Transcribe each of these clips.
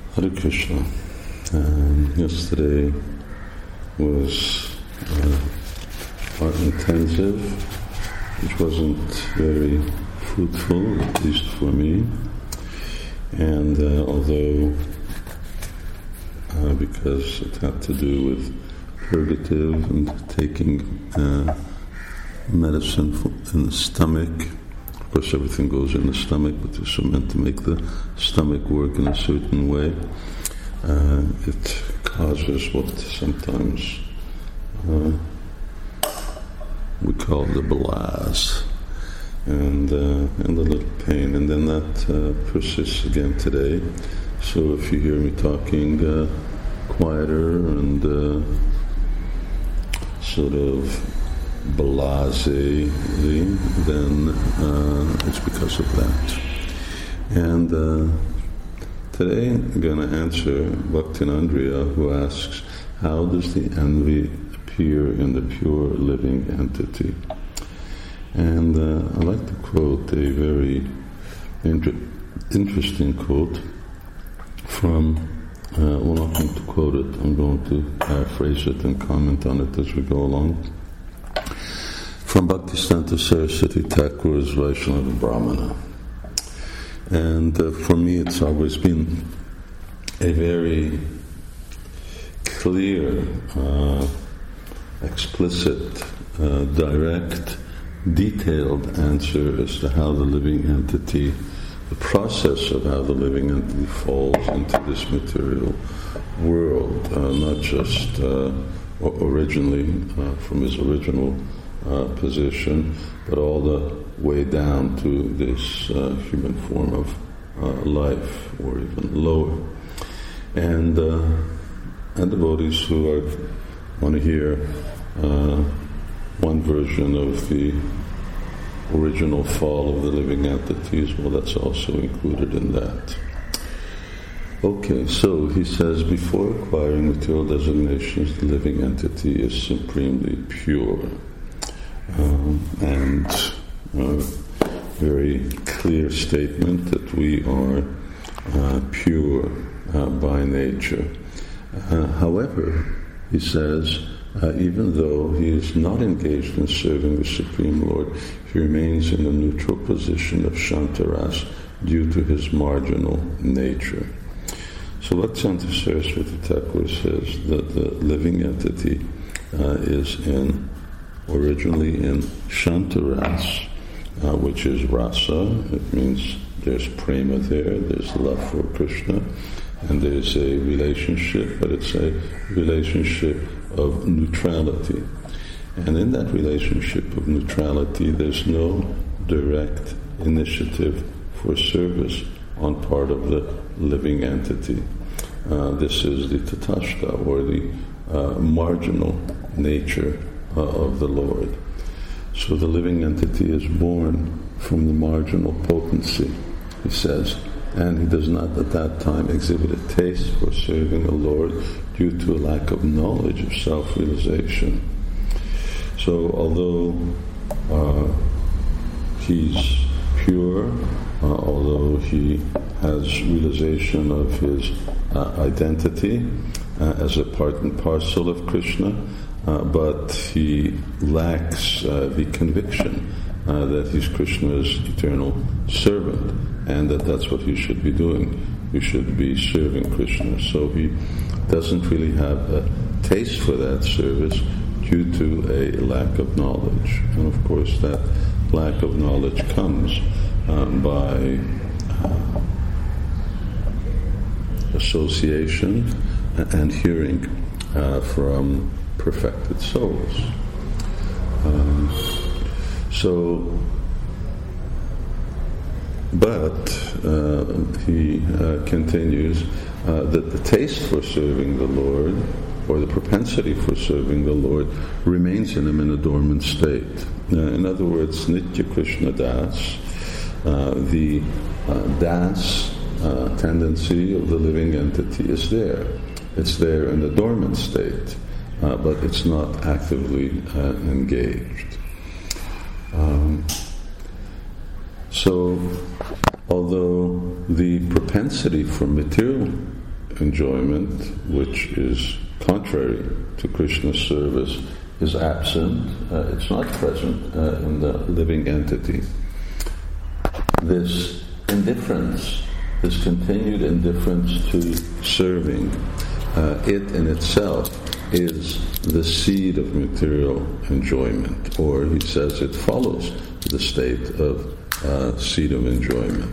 Hare Krishna. Yesterday was art intensive, which wasn't very fruitful, at least for me. And although, because it had to do with purgative and taking medicine in the stomach. Of course, everything goes in the stomach, but it's meant to make the stomach work in a certain way. It causes what sometimes we call the blast, and a little pain, and then that persists again today. So if you hear me talking quieter and sort of blasé, then it's because of that. And today I'm going to answer Bhaktinandriya, who asks, how does the envy appear in the pure living entity? And I'd like to quote a very interesting quote from, I'm not going to quote it, I'm going to paraphrase it and comment on it as we go along, from Bhaktisiddhanta Saraswati Thakur's Vaishnava Brahmana. And for me it's always been a very clear, explicit, direct, detailed answer as to how the living entity, the process of how the living entity falls into this material world, not just originally from his original position, but all the way down to this human form of life, or even lower. And devotees who want to hear one version of the original fall of the living entities, well, that's also included in that. Okay, so he says, before acquiring material designations, the living entity is supremely pure. And very clear statement that we are pure by nature. However, he says, even though he is not engaged in serving the Supreme Lord, he remains in a neutral position of Shantaras due to his marginal nature. So Bhaktisiddhanta Saraswati Thakur says that the living entity is originally in Shantaras, which is rasa. It means there's prema there's love for Krishna, and there's a relationship, but it's a relationship of neutrality. And in that relationship of neutrality, there's no direct initiative for service on part of the living entity. This is the tatashta, or the marginal nature of the Lord. So the living entity is born from the marginal potency, he says, and he does not at that time exhibit a taste for serving the Lord due to a lack of knowledge of self-realization. So although he's pure, although he has realization of his identity as a part and parcel of Krishna, but he lacks the conviction that he's Krishna's eternal servant, and that's what he should be doing. He should be serving Krishna. So he doesn't really have a taste for that service due to a lack of knowledge. And of course that lack of knowledge comes by association and hearing from perfected souls. But he continues that the taste for serving the Lord, or the propensity for serving the Lord, remains in him in a dormant state. In other words, Nitya Krishna Das, the Das tendency of the living entity is there. It's there in a dormant state, but it's not actively engaged. So, although the propensity for material enjoyment, which is contrary to Krishna's service, is absent. It's not present in the living entity. This indifference, this continued indifference to serving, it in itself is the seed of material enjoyment, or he says it follows the state of seed of enjoyment.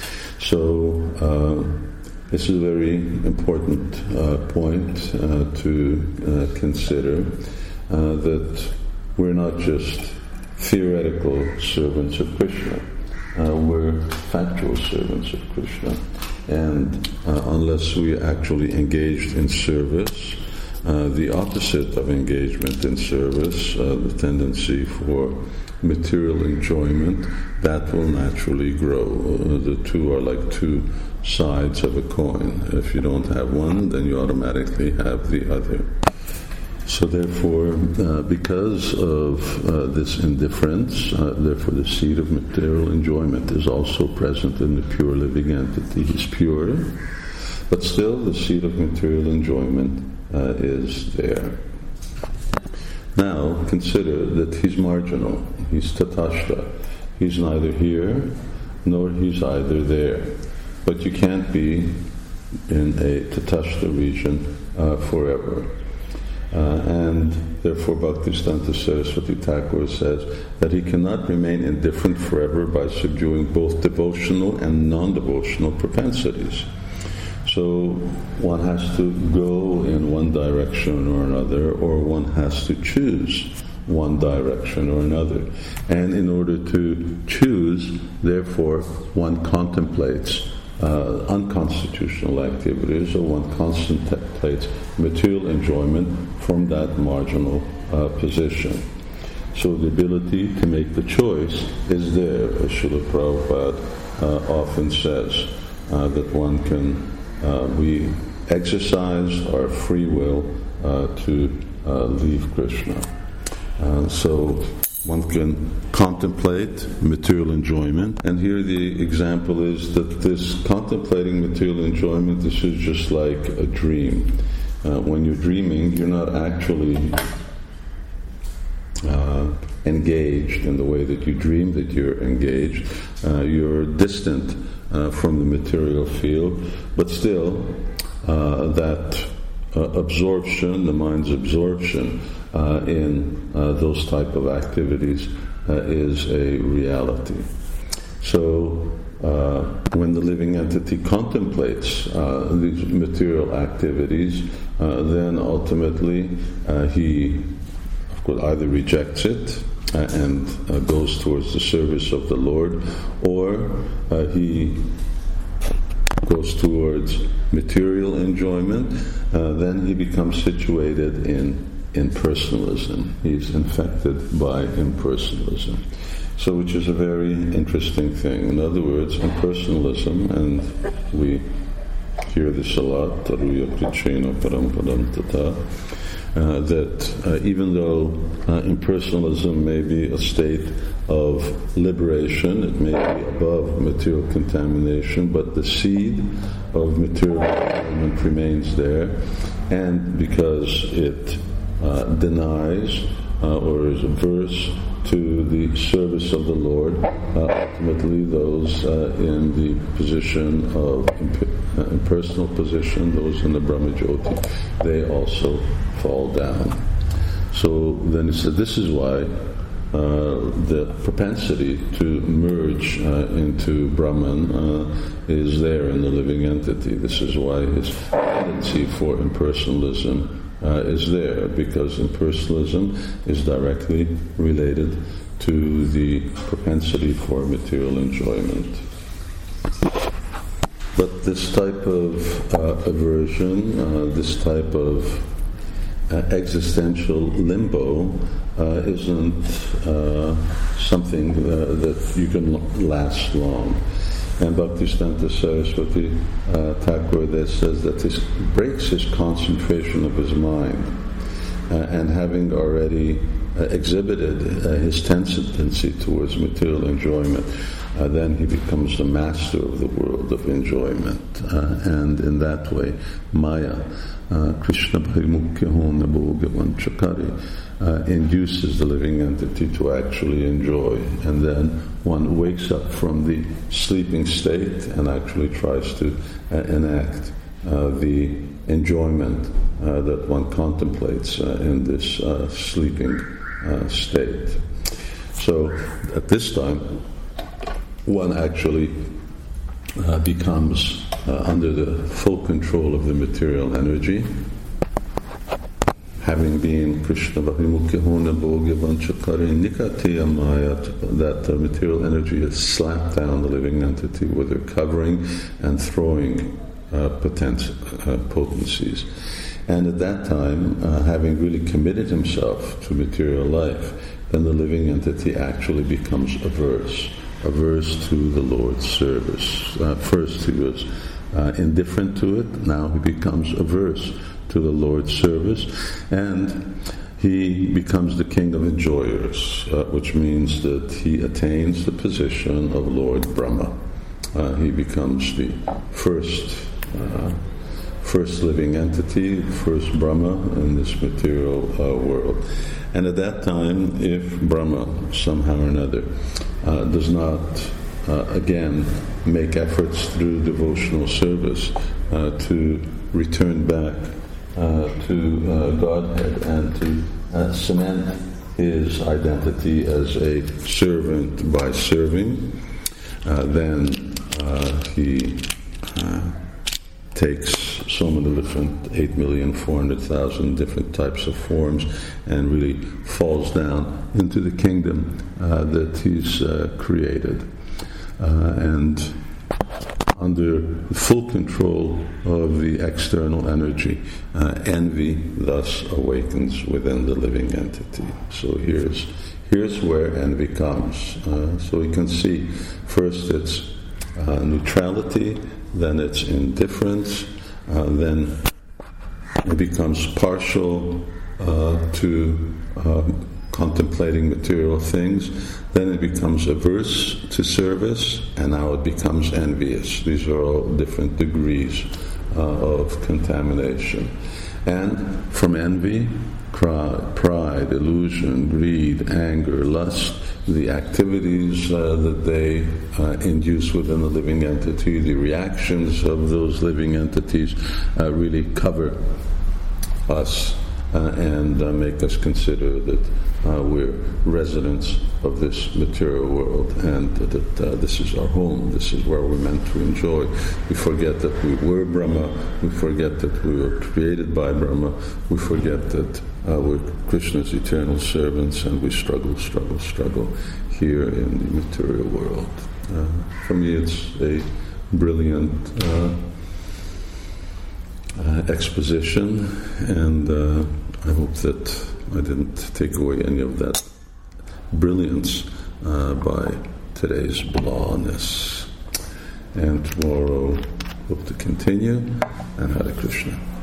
So this is a very important point to consider, that we're not just theoretical servants of Krishna. We're factual servants of Krishna. And unless we are actually engaged in service, the opposite of engagement in service, the tendency for material enjoyment, that will naturally grow. The two are like two sides of a coin. If you don't have one, then you automatically have the other. So therefore, because of this indifference, therefore the seed of material enjoyment is also present in the pure living entity. He's pure, but still the seed of material enjoyment is there. Now, consider that he's marginal. He's tatashta. He's neither here, nor he's either there. But you can't be in a tatashta region forever. And therefore Bhaktisiddhanta Saraswati Thakur says that he cannot remain indifferent forever by subduing both devotional and non-devotional propensities. So one has to go in one direction or another, or one has to choose one direction or another. And in order to choose, therefore, one contemplates unconstitutional activities, or one contemplates material enjoyment from that marginal position. So the ability to make the choice is there, as Srila Prabhupada often says, that one can, we exercise our free will to leave Krishna. So one can contemplate material enjoyment, and here the example is that this contemplating material enjoyment, this is just like a dream. When you're dreaming, you're not actually engaged in the way that you dream that you're engaged. You're distant from the material field, but still that absorption, the mind's absorption in those type of activities is a reality. So when the living entity contemplates these material activities, then ultimately he, of course, either rejects it and goes towards the service of the Lord, or he goes towards material enjoyment. Then he becomes situated in impersonalism. He's infected by impersonalism. So, which is a very interesting thing. In other words, impersonalism, and we hear this a lot, taruya krichena parampadam tata, that even though impersonalism may be a state of liberation, it may be above material contamination, but the seed of material enjoyment remains there, and because it denies or is averse to the service of the Lord, ultimately those in the position of impersonal position, those in the Brahmajyoti, they also fall down. So then he said, this is why the propensity to merge into Brahman is there in the living entity. This is why his tendency for impersonalism is there, because impersonalism is directly related to the propensity for material enjoyment. But this type of aversion, this type of existential limbo isn't something that you can last long. And Bhaktisiddhanta Saraswati Thakur that says that this breaks his concentration of his mind, and having already exhibited his tendency towards material enjoyment, then he becomes the master of the world of enjoyment. And in that way, Maya, Krishna Bhaimukhya Hona Bhoga Vanchakari, induces the living entity to actually enjoy. And then one wakes up from the sleeping state and actually tries to enact the enjoyment that one contemplates in this sleeping state. So at this time, one actually becomes under the full control of the material energy. Having been Krishna Bhavimukhya Hona Bhogya Vanchakari Nikateya Maya, that material energy has slapped down the living entity with her covering and throwing potencies. And at that time, having really committed himself to material life, then the living entity actually becomes averse to the Lord's service. First he was indifferent to it, now he becomes averse to the Lord's service, and he becomes the king of enjoyers, which means that he attains the position of Lord Brahma. He becomes the first living entity, first Brahma in this material world. And at that time, if Brahma somehow or another does not again make efforts through devotional service to return back to Godhead and to cement his identity as a servant by serving, then he takes so many different 8,400,000 different types of forms and really falls down into the kingdom that he's created. And under full control of the external energy, envy thus awakens within the living entity. So here's where envy comes. So you can see first it's neutrality, then it's indifference, then it becomes partial to contemplating material things, then it becomes averse to service, and now it becomes envious. These are all different degrees of contamination. And from envy, pride, illusion, greed, anger, lust, the activities that they induce within the living entity, the reactions of those living entities really cover us and make us consider that we're residents of this material world and that this is our home, this is where we're meant to enjoy. We forget that we were Brahma, we forget that we were created by Brahma, we forget that we're Krishna's eternal servants, and we struggle here in the material world. For me, it's a brilliant exposition, and I hope that I didn't take away any of that brilliance by today's blahness. And tomorrow, hope to continue, and Hare Krishna.